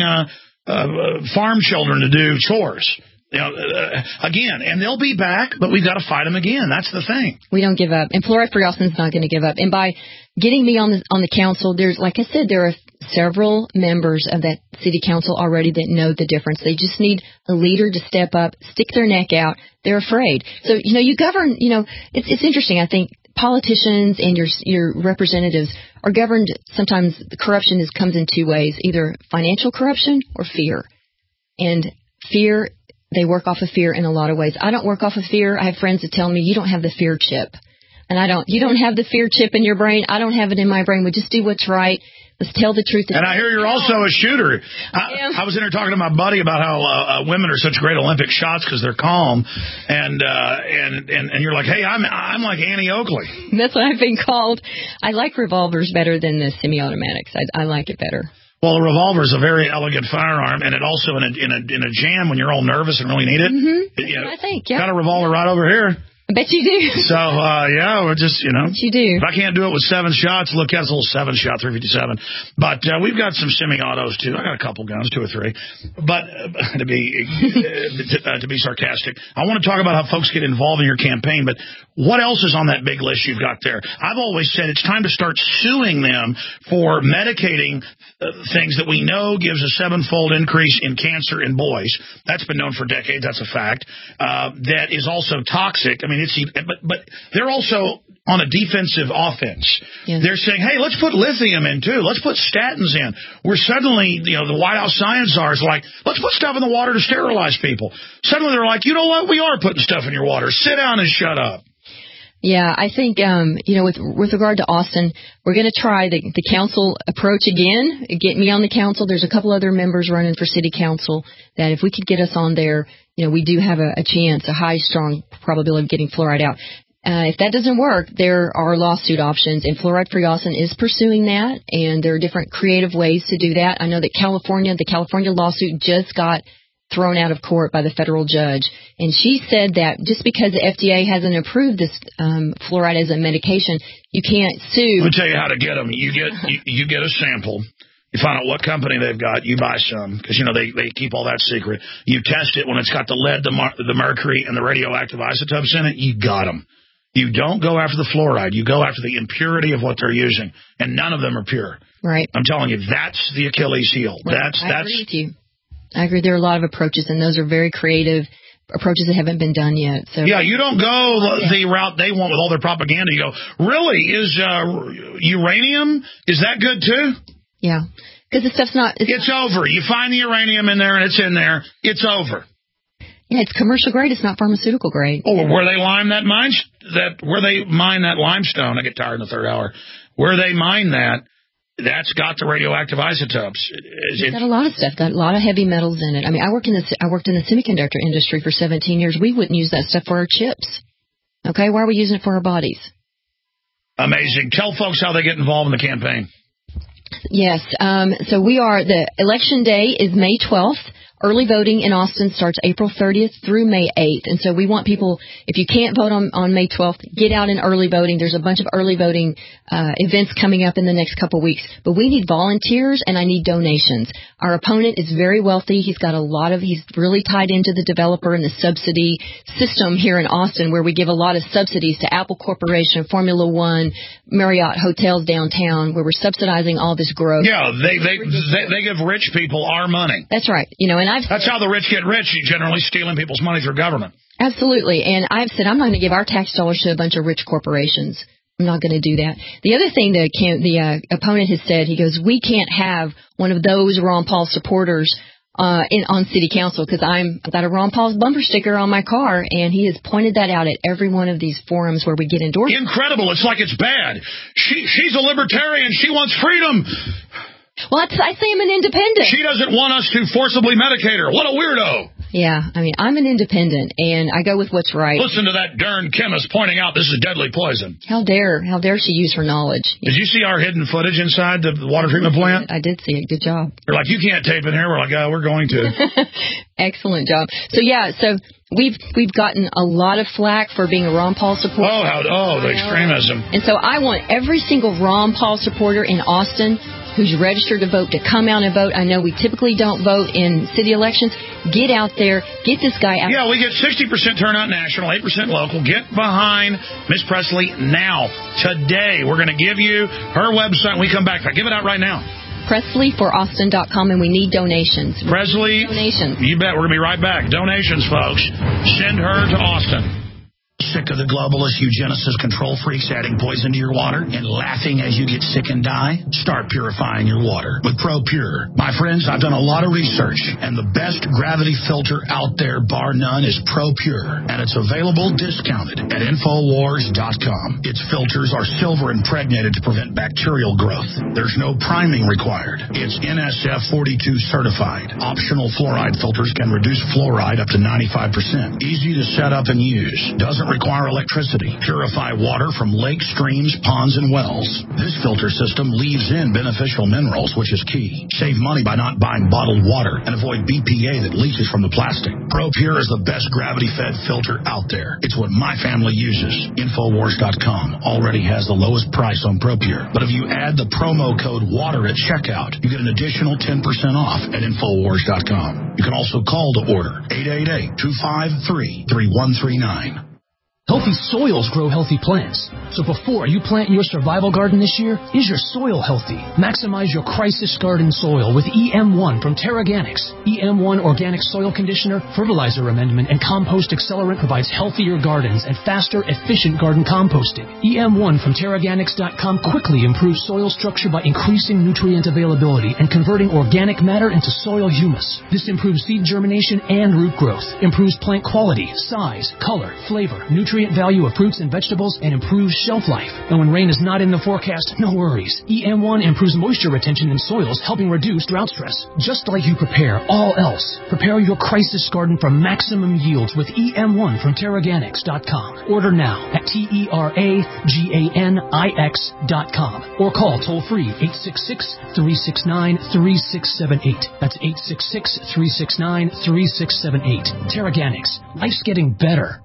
farm children to do chores. You know, again, and they'll be back, but we've got to fight them again. That's the thing. We don't give up. And Fluoride Free Austin's not going to give up. And by getting me on the council, there's, like I said, there are several members of that city council already that know the difference. They just need a leader to step up, stick their neck out. They're afraid. So, you govern, it's interesting. I think politicians and your representatives are governed. Sometimes the corruption comes in two ways, either financial corruption or fear. And fear, they work off of fear in a lot of ways. I don't work off of fear. I have friends that tell me, you don't have the fear chip. And you don't have the fear chip in your brain. I don't have it in my brain. We just do what's right. Let's tell the truth. And I hear you're also a shooter. I was in there talking to my buddy about how women are such great Olympic shots because they're calm. And you're like, hey, I'm like Annie Oakley. That's what I've been called. I like revolvers better than the semi-automatics. I like it better. Well, a revolver is a very elegant firearm, and it also in a jam when you're all nervous and really need it. Mm-hmm. I think, yeah. Got a revolver right over here. I bet you do. So, yeah, we're just, Bet you do. If I can't do it with 7 shots, look, that's a little 7-shot 357. But we've got some semi-autos, too. I got a couple guns, 2 or 3. But to be sarcastic, I want to talk about how folks get involved in your campaign, but what else is on that big list you've got there? I've always said it's time to start suing them for medicating things that we know gives a 7-fold increase in cancer in boys. That's been known for decades. That's a fact. That is also toxic. I mean, but they're also on a defensive offense. Yes. They're saying, hey, let's put lithium in, too. Let's put statins in. We're suddenly, the White House science czar is like, let's put stuff in the water to sterilize people. Suddenly they're like, you know what? We are putting stuff in your water. Sit down and shut up. Yeah, I think, with regard to Austin, we're going to try the council approach again, get me on the council. There's a couple other members running for city council that if we could get us on there, we do have a chance, a high, strong probability of getting fluoride out. If that doesn't work, there are lawsuit options, and Fluoride Free Austin is pursuing that, and there are different creative ways to do that. I know that the California lawsuit just got thrown out of court by the federal judge. And she said that just because the FDA hasn't approved this fluoride as a medication, you can't sue. Let me tell you how to get them. You get a sample. You find out what company they've got. You buy some because, they keep all that secret. You test it. When it's got the lead, the mercury, and the radioactive isotopes in it, you got them. You don't go after the fluoride. You go after the impurity of what they're using. And none of them are pure. Right. I'm telling you, that's the Achilles heel. Right. I agree with you. I agree. There are a lot of approaches, and those are very creative approaches that haven't been done yet. So yeah, you don't go the route they want with all their propaganda. You go, really? Is uranium, is that good too? Yeah, because the stuff's not... It's over. You find the uranium in there, and it's in there. It's over. Yeah, it's commercial grade. It's not pharmaceutical grade. Oh, where they mine that limestone, I get tired in the third hour. Where they mine that, that's got the radioactive isotopes. It's got a lot of stuff. Got a lot of heavy metals in it. I mean, I worked in the semiconductor industry for 17 years. We wouldn't use that stuff for our chips. Okay, why are we using it for our bodies? Amazing. Tell folks how they get involved in the campaign. Yes. So the election day is May 12th. Early voting in Austin starts April 30th through May 8th. And so we want people, if you can't vote on May 12th, get out in early voting. There's a bunch of early voting events coming up in the next couple of weeks. But we need volunteers and I need donations. Our opponent is very wealthy. He's really tied into the developer and the subsidy system here in Austin, where we give a lot of subsidies to Apple Corporation, Formula One, Marriott Hotels downtown, where we're subsidizing all this growth. Yeah, they give rich people our money. That's right. That's how the rich get rich, generally stealing people's money through government. Absolutely. And I've said I'm not going to give our tax dollars to a bunch of rich corporations. I'm not going to do that. The other thing the opponent has said, he goes, we can't have one of those Ron Paul supporters on city council because I've got a Ron Paul's bumper sticker on my car, and he has pointed that out at every one of these forums where we get endorsed. Incredible. It's like it's bad. She's a libertarian. She wants freedom. Well, I say I'm an independent. She doesn't want us to forcibly medicate her. What a weirdo. Yeah, I mean, I'm an independent, and I go with what's right. Listen to that darn chemist pointing out this is deadly poison. How dare she use her knowledge? Did you see our hidden footage inside the water treatment plant? I did see it. Good job. They're like, you can't tape in here. We're like, we're going to. Excellent job. So we've gotten a lot of flack for being a Ron Paul supporter. The extremism. And so I want every single Ron Paul supporter in Austin who's registered to vote to come out and vote. I know we typically don't vote in city elections. Get out there. Get this guy out. Yeah, we get 60% turnout national, 8% local. Get behind Miss Presley now. Today, we're going to give you her website when we come back. Give it out right now. PresleyForAustin.com, and we need donations. Presley. Donations. You bet. We're going to be right back. Donations, folks. Send her to Austin. Sick of the globalist eugenicist control freaks adding poison to your water and laughing as you get sick and die? Start purifying your water with ProPure. My friends, I've done a lot of research, and the best gravity filter out there, bar none, is ProPure, and it's available discounted at Infowars.com. Its filters are silver impregnated to prevent bacterial growth. There's no priming required. It's NSF 42 certified. Optional fluoride filters can reduce fluoride up to 95%. Easy to set up and use. Doesn't require electricity. Purify water from lakes, streams, ponds, and wells. This filter system leaves in beneficial minerals, which is key. Save money by not buying bottled water and avoid BPA that leaches from the plastic. ProPure is the best gravity-fed filter out there. It's what my family uses. Infowars.com already has the lowest price on ProPure. But if you add the promo code WATER at checkout, you get an additional 10% off at Infowars.com. You can also call to order 888-253-3139. Healthy soils grow healthy plants. So before you plant your survival garden this year, is your soil healthy? Maximize your crisis garden soil with EM1 from Terraganics. EM1 Organic Soil Conditioner, Fertilizer Amendment, and Compost Accelerant provides healthier gardens and faster, efficient garden composting. EM1 from Terraganics.com quickly improves soil structure by increasing nutrient availability and converting organic matter into soil humus. This improves seed germination and root growth, improves plant quality, size, color, flavor, nutrient value of fruits and vegetables, and improves shelf life. And when rain is not in the forecast, no worries. EM1 improves moisture retention in soils, helping reduce drought stress. Just like you prepare all else, prepare your crisis garden for maximum yields with EM1 from Terraganics.com. Order now at TERAGANIX.com or call toll-free 866-369-3678. That's 866-369-3678. Terraganics. Life's getting better.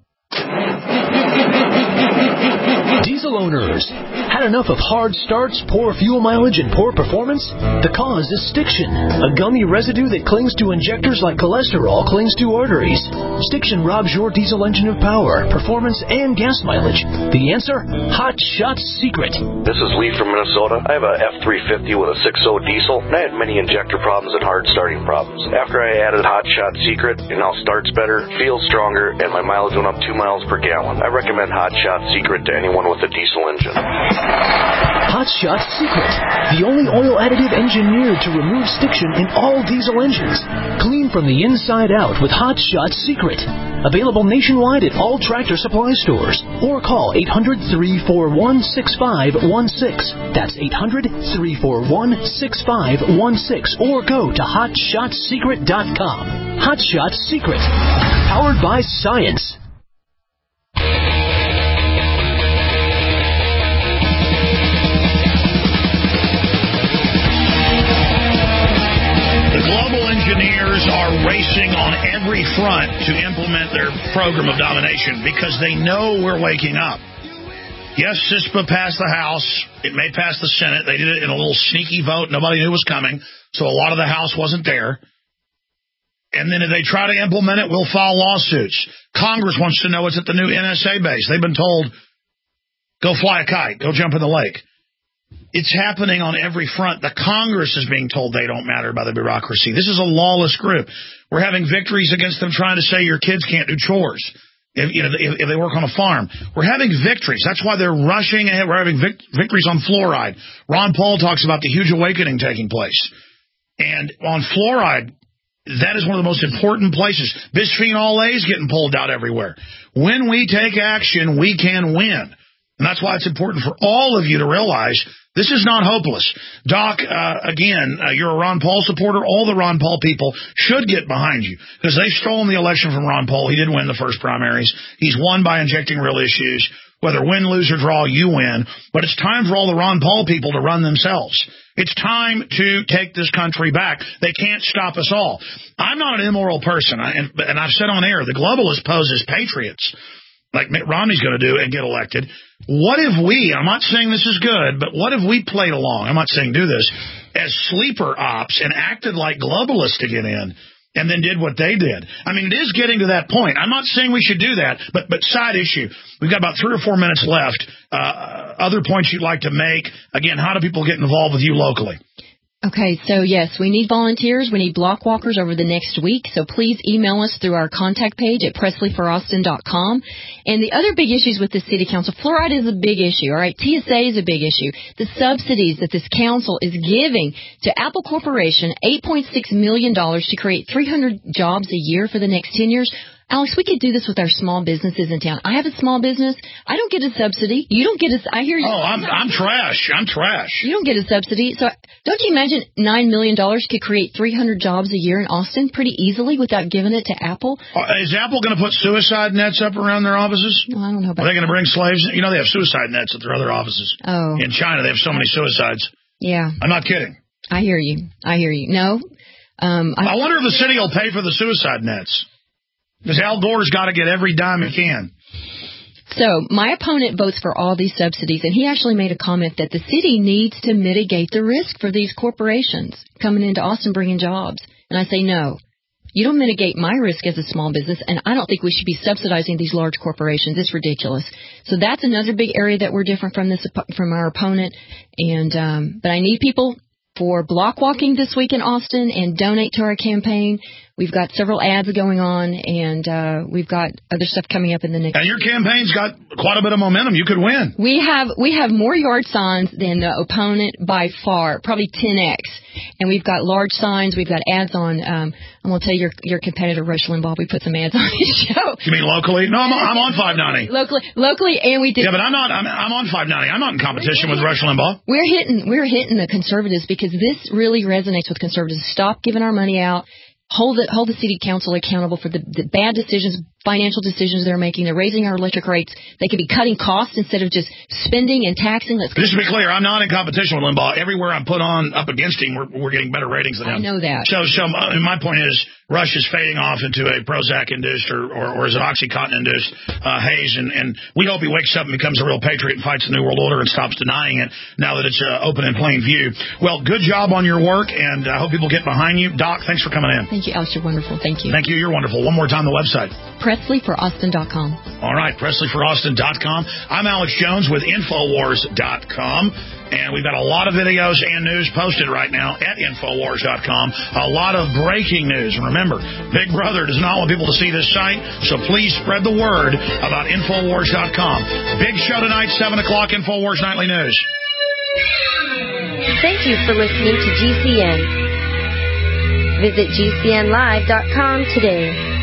Diesel owners, had enough of hard starts, poor fuel mileage, and poor performance? The cause is Stiction, a gummy residue that clings to injectors like cholesterol clings to arteries. Stiction robs your diesel engine of power, performance, and gas mileage. The answer? Hot Shot Secret. This is Lee from Minnesota. I have a F350 with a 6.0 diesel, and I had many injector problems and hard starting problems. After I added Hot Shot Secret, it now starts better, feels stronger, and my mileage went up 2 miles per gallon. I recommend Hot Shot Secret to anyone with a diesel engine. Hot Shot Secret, the only oil additive engineered to remove stiction in all diesel engines. Clean from the inside out with Hot Shot Secret. Available nationwide at all Tractor Supply stores. Or call 800-341-6516. That's 800-341-6516. Or go to HotShotSecret.com. Hot Shot Secret. Powered by science. Engineers are racing on every front to implement their program of domination because they know we're waking up. Yes, CISPA passed the House. It may pass the Senate. They did it in a little sneaky vote. Nobody knew it was coming, so a lot of the House wasn't there. And then if they try to implement it, we'll file lawsuits. Congress wants to know it's at the new NSA base. They've been told, go fly a kite, go jump in the lake. It's happening on every front. The Congress is being told they don't matter by the bureaucracy. This is a lawless group. We're having victories against them trying to say your kids can't do chores if they work on a farm. We're having victories. That's why they're rushing ahead. We're having victories on fluoride. Ron Paul talks about the huge awakening taking place. And on fluoride, that is one of the most important places. Bisphenol A is getting pulled out everywhere. When we take action, we can win. And that's why it's important for all of you to realize this is not hopeless. Doc, again, you're a Ron Paul supporter. All the Ron Paul people should get behind you because they've stolen the election from Ron Paul. He did win the first primaries. He's won by injecting real issues. Whether win, lose, or draw, you win. But it's time for all the Ron Paul people to run themselves. It's time to take this country back. They can't stop us all. I'm not an immoral person, and I've said on air, the globalists pose as patriots, like Mitt Romney's going to do and get elected. What if we, I'm not saying this is good, but what if we played along, I'm not saying do this, as sleeper ops and acted like globalists to get in and then did what they did? I mean, it is getting to that point. I'm not saying we should do that, but side issue. We've got about 3 or 4 minutes left. Other points you'd like to make. Again, how do people get involved with you locally? Okay, so yes, we need volunteers. We need block walkers over the next week. So please email us through our contact page at PresleyForAustin.com. And the other big issues with the city council, fluoride is a big issue, all right? TSA is a big issue. The subsidies that this council is giving to Apple Corporation, $8.6 million to create 300 jobs a year for the next 10 years. Alex, we could do this with our small businesses in town. I have a small business. I don't get a subsidy. You don't get a. I hear you. Oh, I'm trash. I'm trash. You don't get a subsidy. So don't you imagine $9 million could create 300 jobs a year in Austin pretty easily without giving it to Apple? Is Apple going to put suicide nets up around their offices? Well, I don't know about that. Are they going to bring slaves? You know, they have suicide nets at their other offices. Oh. In China, they have so many suicides. Yeah. I'm not kidding. I hear you. No. I wonder if the city will pay for the suicide nets. Because Al Gore's got to get every dime he can. So my opponent votes for all these subsidies, and he actually made a comment that the city needs to mitigate the risk for these corporations coming into Austin bringing jobs. And I say, no, you don't mitigate my risk as a small business, and I don't think we should be subsidizing these large corporations. It's ridiculous. So that's another big area that we're different from our opponent. And but I need people for block walking this week in Austin and donate to our campaign. We've got several ads going on, and we've got other stuff coming up in the next. And your campaign's got quite a bit of momentum. You could win. We have more yard signs than the opponent by far, probably 10x. And we've got large signs. We've got ads on. I'm going to tell your competitor, Rush Limbaugh. We put some ads on his show. You mean locally? No, I'm on 590. Locally, and we did. Yeah, but I'm on 590. I'm not in competition with Rush Limbaugh. We're hitting the conservatives because this really resonates with conservatives. Stop giving our money out. Hold the city council accountable for the bad decisions, financial decisions they're making. They're raising our electric rates. They could be cutting costs instead of just spending and taxing. Just to be clear, I'm not in competition with Limbaugh. Everywhere I'm put on up against him, we're getting better ratings than him. I know that. So my point is, Rush is fading off into a Prozac-induced or is it Oxycontin-induced haze, and we hope he wakes up and becomes a real patriot and fights the New World Order and stops denying it now that it's open in plain view. Well, good job on your work, and I hope people get behind you. Doc, thanks for coming in. Thank you, Alex. You're wonderful. Thank you. Thank you. You're wonderful. One more time, the website. PresleyForAustin.com. All right, PresleyForAustin.com. I'm Alex Jones with Infowars.com. And we've got a lot of videos and news posted right now at Infowars.com. A lot of breaking news. And remember, Big Brother does not want people to see this site, so please spread the word about Infowars.com. Big show tonight, 7 o'clock, Infowars Nightly News. Thank you for listening to GCN. Visit GCNlive.com today.